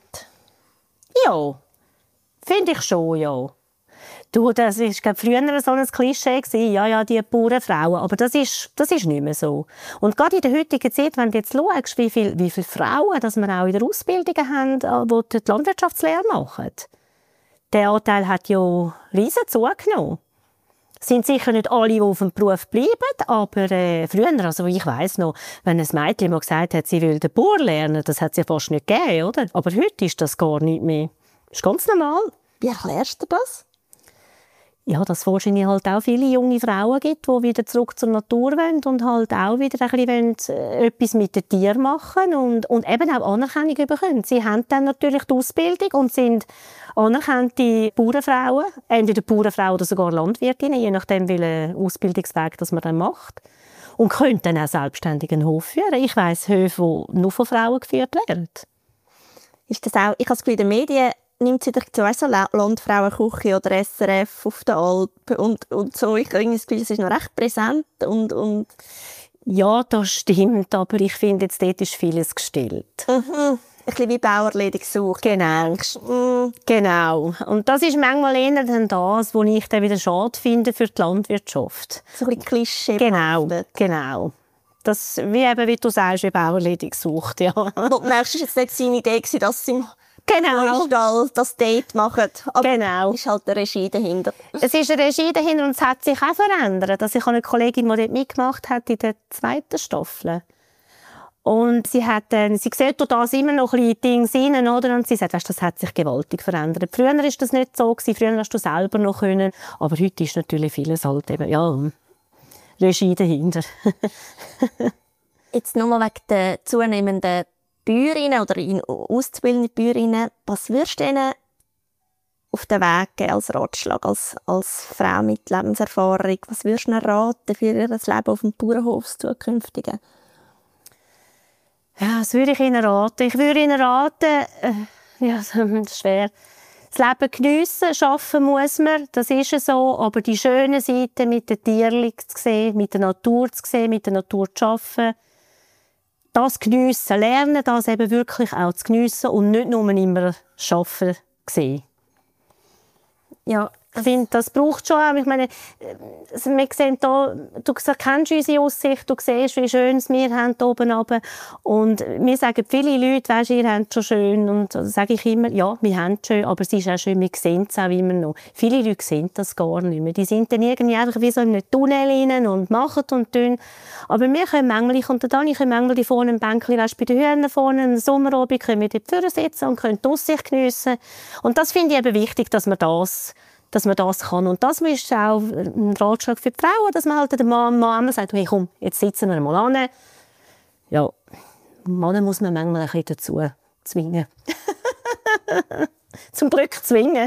Ja, finde ich schon, ja. Du, das war glaub, früher so ein Klischee gewesen. Ja, ja, die Bauernfrauen. Aber das ist, das ist nicht mehr so. Und gerade in der heutigen Zeit, wenn du jetzt schaust, wie viele wie viel Frauen dass wir auch in der Ausbildung haben, die die Landwirtschaftslehre machen. Der Anteil hat ja riesen zugenommen. Es sind sicher nicht alle, die auf dem Beruf bleiben, aber äh, früher, also ich weiss noch, wenn ein Mädchen mal gesagt hat, sie will den Bauer lernen, das hat es ja fast nicht gegeben, oder? Aber heute ist das gar nicht mehr. Das ist ganz normal. Wie erklärst du das? Ja, dass es wahrscheinlich halt auch viele junge Frauen gibt, die wieder zurück zur Natur wollen und halt auch wieder ein bisschen wollen, äh, etwas mit den Tieren machen und, und eben auch Anerkennung bekommen. Sie haben dann natürlich die Ausbildung und sind anerkannte Bauernfrauen, entweder Bauernfrauen oder sogar Landwirtinnen, je nachdem, welchen Ausbildungsweg das man dann macht. Und können dann auch selbstständig einen Hof führen. Ich weiss Höfe, die nur von Frauen geführt werden. Ist das auch, ich habe es in den Medien nimmt sie zu so Landfrauenküche oder S R F auf der Alp und, und so. Ich habe das Gefühl, es ist noch recht präsent. Und, und ja, das stimmt, aber ich finde, jetzt dort ist vieles gestellt. Mhm. Ein bisschen wie Bauerledig gesucht. Genau. Mhm. Genau. Und das ist manchmal eher dann das, was ich dann wieder schade finde für die Landwirtschaft. So ein bisschen Klischee. Genau, genau. Das, wie, eben, wie du sagst, wie Bauerledig gesucht, ja. Du merkst, es war jetzt nicht seine Idee, dass sie Genau. das Date machen. Aber genau. Es ist halt eine Regie dahinter. Es ist eine Regie dahinter und es hat sich auch verändert. Also ich habe eine Kollegin, die dort mitgemacht hat in der zweiten Staffel. Und sie hat, äh, sie sieht durch das immer noch ein bisschen Dinge rein, oder? Und sie sagt, weißt, das hat sich gewaltig verändert. Früher war das nicht so gewesen, früher hast du selber noch können. Aber heute ist natürlich vieles halt eben, ja, Regie dahinter. Jetzt nur mal wegen der zunehmenden Bäuerinnen oder auszubildende Bäuerinnen, was würdest du ihnen auf den Weg geben als Ratschlag, als, als Frau mit Lebenserfahrung? Was würdest du ihnen raten für ihr Leben auf dem Bauernhof, das zukünftige? Ja, was würde ich ihnen raten? Ich würde ihnen raten, äh, ja, das ist schwer. Das Leben geniessen, arbeiten muss man, das ist so, aber die schönen Seiten mit den Tieren zu sehen, mit der Natur zu sehen, mit der Natur zu arbeiten, das geniessen, lernen, das eben wirklich auch zu geniessen und nicht nur immer arbeiten sehen. Ja, ich finde, das braucht schon auch. Ich meine, wir sehen da, du kennst unsere Aussicht, du siehst, wie schön es wir haben hier oben runter. Und mir sagen viele Leute, weisst, ihr habt es schon schön. Und da sage ich immer, ja, wir haben es schön, aber es ist auch schön, wir sehen es auch immer noch. Viele Leute sehen das gar nicht mehr. Die sind dann irgendwie einfach wie so in einem Tunnel rein und machen und tun. Aber wir können manchmal, ich und der Dani, können manchmal vorne im Bänkchen, weißt, bei den Hühnern vorne, im Sommerabend, können wir dort vorne sitzen und können die Aussicht geniessen. Und das finde ich eben wichtig, dass man das dass man das kann. Und das ist auch ein Ratschlag für die Frauen, dass man halt der Mann, Mann sagt, hey, komm, jetzt sitzen wir mal an. Ja, Mann muss man manchmal ein bisschen dazu zwingen. Zum Glück zwingen.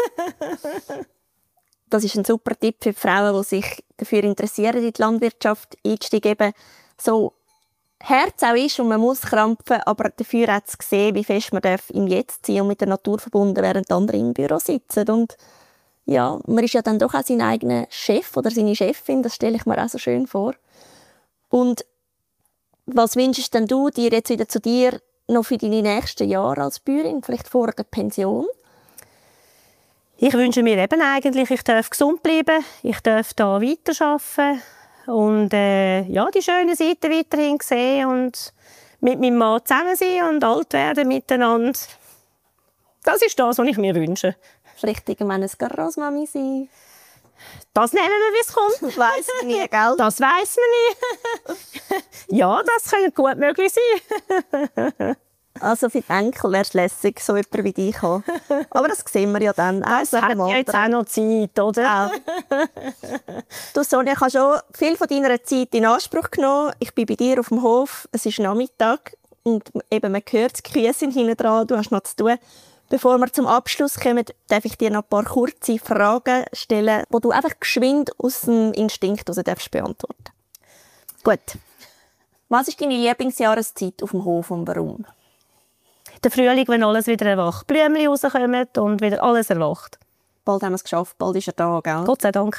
Das ist ein super Tipp für die Frauen, die sich dafür interessieren, in die Landwirtschaft einzusteigen. So Herz auch ist und man muss krampfen, aber dafür auch zu sehen, wie fest man im Jetzt sein und mit der Natur verbunden, während andere im Büro sitzen. Und ja, man ist ja dann doch auch sein eigener Chef oder seine Chefin, das stelle ich mir auch so schön vor. Und was wünschst denn du dir jetzt wieder zu dir noch für deine nächsten Jahre als Bäuerin, vielleicht vor der Pension? Ich wünsche mir eben eigentlich, ich darf gesund bleiben, ich darf da weiterarbeiten und äh, ja, die schönen Seiten weiterhin sehen und mit meinem Mann zusammen sein und alt werden miteinander. Das ist das, was ich mir wünsche. Vielleicht irgendwann eine Grossmami sein. Das nehmen wir, wie es kommt. Das weiss man nie, gell? Das weiss man nie. Ja, das könnte gut möglich sein. Also für die Enkel wäre es lässig, so jemand wie dich haben. Aber das sehen wir ja dann. Das hat ja jetzt auch noch Zeit, oder? Ja. Du, Sonja, ich habe schon viel von deiner Zeit in Anspruch genommen. Ich bin bei dir auf dem Hof. Es ist Nachmittag und eben, man hört, die Kühe sind hinten dran. Du hast noch zu tun. Bevor wir zum Abschluss kommen, darf ich dir noch ein paar kurze Fragen stellen, die du einfach geschwind aus dem Instinkt heraus darfst beantworten. Gut. Was ist deine Lieblingsjahreszeit auf dem Hof und warum? Der Frühling, wenn alles wieder erwacht. Blümchen rauskommen und wieder alles erwacht. Bald haben wir es geschafft, bald ist er da, gell? Gott sei Dank.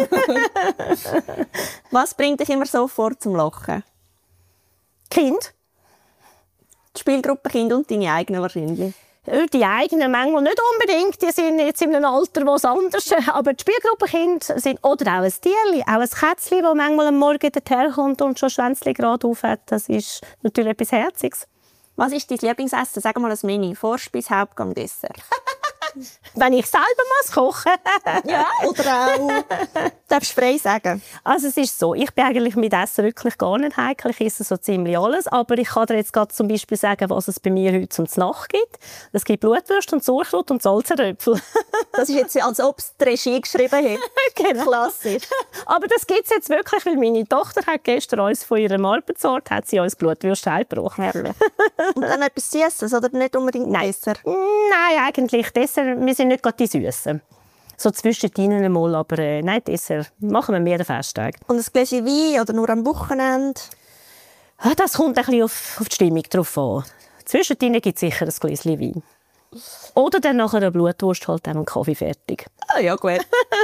Was bringt dich immer sofort zum Lachen? Kind. Die Spielgruppe Kind und deine eigenen wahrscheinlich. Die eigenen manchmal nicht unbedingt, die sind jetzt in einem Alter, wo es anders ist. Aber die Spielgruppenkinder sind, oder auch ein Tierchen, auch ein Kätzchen, das manchmal am Morgen daherkommt und schon Schwänzchen gerade aufhat. Das ist natürlich etwas Herziges. Was ist dein Lieblingsessen? Sag mal ein Menü. Vorspeise, Hauptgang, Dessert. Wenn ich selber muss kochen. Ja, oder auch. Darfst du frei sagen. Also es ist so, ich bin eigentlich mit Essen wirklich gar nicht heikel. Ich esse so ziemlich alles. Aber ich kann dir jetzt gerade zum Beispiel sagen, was es bei mir heute zum Nacht gibt. Es gibt Blutwürste und Sauerkraut und Salzeröpfel. Das ist jetzt, als ob es die Regie geschrieben hätte. Genau. Klassisch. Aber das gibt es jetzt wirklich, weil meine Tochter hat gestern uns von ihrem Arbeitsort hat sie uns Blutwürste heimgebracht. Herrlich. Und dann etwas Süßes oder nicht unbedingt Dessert? Nein, eigentlich Dessert. Wir sind nicht gerade die Süßen. So zwischen ihnen mal, aber äh, nein, Dessert machen wir mehr den Festtag. Und ein Gläschen Wein oder nur am Wochenende? Ah, das kommt ein bisschen auf, auf die Stimmung drauf an. Zwischen ihnen gibt es sicher ein Gläschen Wein. Oder dann nachher eine Blutwurst, halt einen Kaffee fertig. Ah ja, gut.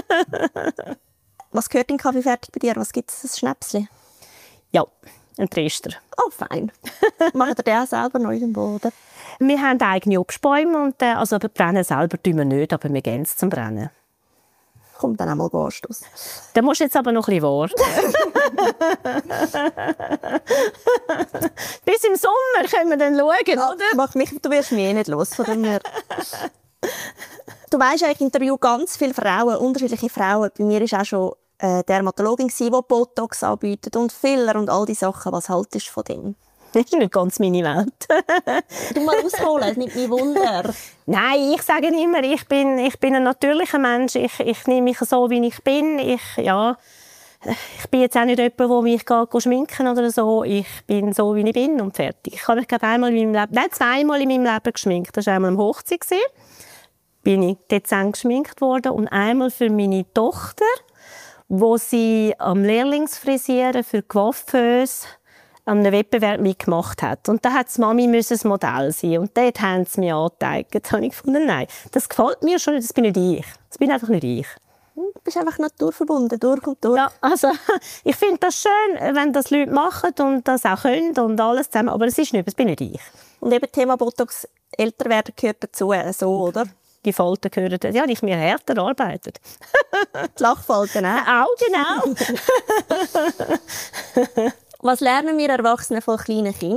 Was gehört in Kaffee fertig bei dir? Was gibt es? Ein Schnäpschen? Ja, ein Trester. Oh, fein. Macht ihr den auch selber neu im Boden? Wir haben eigene Obstbäume und äh, also brennen selber tun wir nicht, aber wir gehen es zum Brennen. Kommt dann auch mal Anstoß. Da musst du jetzt aber noch ein bisschen warten. Bis im Sommer können wir dann schauen, oder? Mach mich, du wirst mich eh nicht los von dem her. Du weisst ja, ich interviewe ganz viele Frauen, unterschiedliche Frauen. Bei mir war auch schon eine Dermatologin, die Botox anbietet und Filler und all die Sachen. Was haltest du von dem? Das ist nicht ganz meine Welt. Du mal ausholen, es nimmt mich Wunder. Nein, ich sage immer, ich bin, ich bin ein natürlicher Mensch. Ich, ich nehme mich so, wie ich bin. Ich, ja, ich bin jetzt auch nicht jemand, der mich geht, schminken oder so. Ich bin so, wie ich bin und fertig. Ich habe mich glaube einmal in meinem Leben, nein, zweimal in meinem Leben geschminkt. Das war einmal am Hochzeit. Bin ich dezent geschminkt worden und einmal für meine Tochter, wo sie am Lehrlingsfrisieren für Coiffeuse an einem Wettbewerb mitgemacht hat. Und da hat die Mami müssen das Modell sein. Und dort haben sie mir angezeigt. Da habe ich gefunden, nein, das gefällt mir schon, das bin nicht ich. Das bin einfach nicht ich. Du bist einfach naturverbunden, durch und durch. Ja, also ich finde das schön, wenn das Leute machen und das auch können und alles zusammen, aber es ist nicht, das bin nicht ich. Und eben Thema Botox, älter werden gehört dazu, so, oder? Die Falten gehören dazu. Ja, nicht mehr härter arbeitet. Die Lachfalten auch? Auch, genau. Was lernen wir Erwachsene von kleinen Kindern?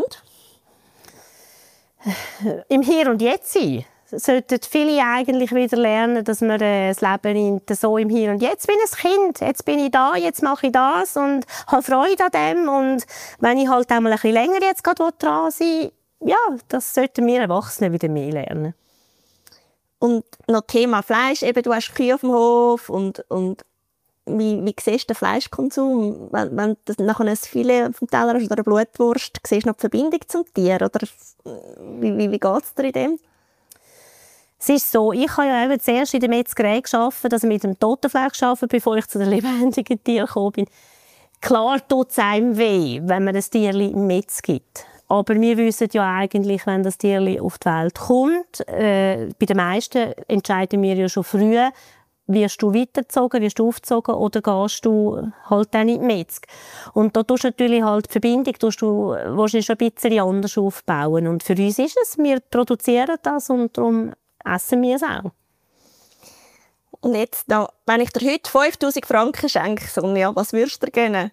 Im Hier und Jetzt sein. Sollten viele eigentlich wieder lernen, dass man das Leben so im Hier und Jetzt bin ein Kind. Jetzt bin ich da, jetzt mache ich das und habe Freude an dem. Und wenn ich halt einmal ein bisschen länger jetzt gerade dran sein, ja, das sollten wir Erwachsene wieder mehr lernen. Und noch Thema Fleisch. Eben, du hast Kühe auf dem Hof und, und wie, wie siehst du den Fleischkonsum? Wenn, wenn du nachher ein Filet vom Teller hast oder eine Blutwurst, siehst du noch die Verbindung zum Tier? Oder wie, wie, wie geht es dir in dem? Es ist so, ich habe ja eben zuerst in der Metzgerei gearbeitet, also mit dem Totenfleisch gearbeitet, bevor ich zu den lebendigen Tieren gekommen bin. Klar tut es einem weh, wenn man das Tierli im Metz gibt. Aber wir wissen ja eigentlich, wenn das Tierli auf die Welt kommt, äh, bei den meisten entscheiden wir ja schon früh, wirst du weitergezogen, wirst du aufgezogen oder gehst du halt dann in die Metzg. Und da tust du natürlich halt die Verbindung tust du wahrscheinlich schon ein bisschen anders aufbauen. Und für uns ist es, wir produzieren das und darum essen wir es auch. Und jetzt noch, wenn ich dir heute fünftausend Franken schenke, Sonja, was würdest du dir gönnen?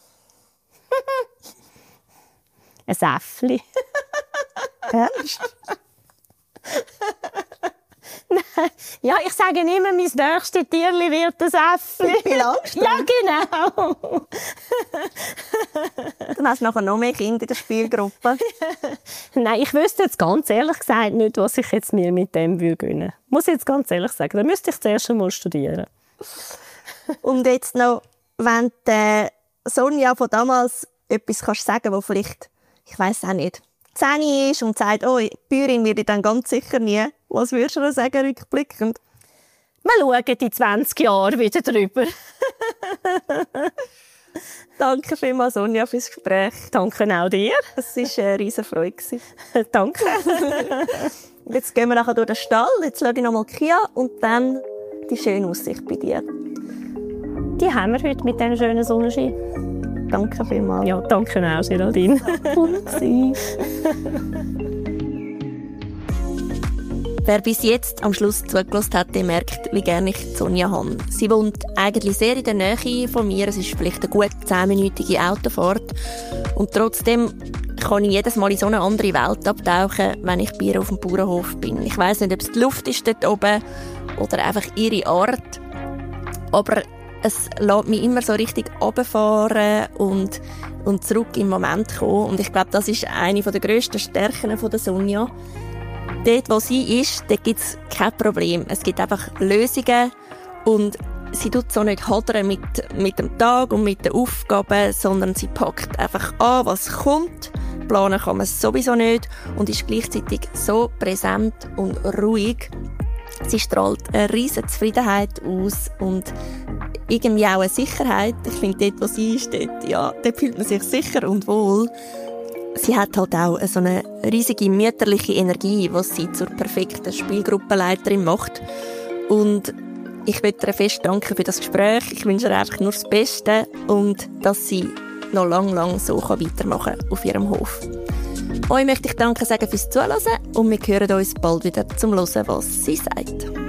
Ein Äffli. Ernst? Nein. Ja, ich sage immer, mein nächstes Tierli wird ein Äffli. Wie langst du? Ja, genau. Dann hast du nachher noch mehr Kinder in der Spielgruppe. Nein, ich wüsste jetzt ganz ehrlich gesagt nicht, was ich jetzt mir mit dem gönnen würde. Muss ich jetzt ganz ehrlich sagen. Da müsste ich zuerst einmal studieren. Und jetzt noch, wenn die Sonja von damals etwas kannst sagen, wo vielleicht, ich weiss auch nicht, zehn ist und sagt, oh, Bäuerin werde ich dann ganz sicher nie. Was würdest du da sagen, rückblickend? Wir schauen in zwanzig Jahren wieder drüber. Danke vielmals, Sonja, fürs Gespräch. Danke auch dir. Es war eine riesen Freude. Danke. Jetzt gehen wir nachher durch den Stall. Jetzt schaue ich noch mal Kia und dann die schöne Aussicht bei dir. Die haben wir heute mit diesem schönen Sonnenschein. Danke vielmals. Ja, danke auch, Geraldine. Wer bis jetzt am Schluss zugelassen hat, der merkt, wie gerne ich Sonja habe. Sie wohnt eigentlich sehr in der Nähe von mir. Es ist vielleicht eine gute zehnminütige Autofahrt. Und trotzdem kann ich jedes Mal in so eine andere Welt abtauchen, wenn ich bei ihr auf dem Bauernhof bin. Ich weiss nicht, ob es die Luft ist dort oben oder einfach ihre Art. Aber es lässt mich immer so richtig runterfahren und, und zurück im Moment kommen. Und ich glaube, das ist eine der grössten Stärken von der Sonja. Dort, wo sie ist, dort gibt es kein Problem. Es gibt einfach Lösungen und sie tut so nicht hadern mit, mit dem Tag und mit den Aufgaben, sondern sie packt einfach an, was kommt. Planen kann man sowieso nicht und ist gleichzeitig so präsent und ruhig. Sie strahlt eine riesige Zufriedenheit aus und irgendwie auch eine Sicherheit. Ich finde, dort, wo sie ist, dort, ja, dort fühlt man sich sicher und wohl. Sie hat halt auch so eine riesige mütterliche Energie, was sie zur perfekten Spielgruppenleiterin macht. Und ich möchte ihr fest danken für das Gespräch. Ich wünsche ihr einfach nur das Beste und dass sie noch lang, lang so weitermachen kann auf ihrem Hof. Euch möchte ich danke sagen fürs Zuhören und wir hören uns bald wieder zum Hören, was sie sagt.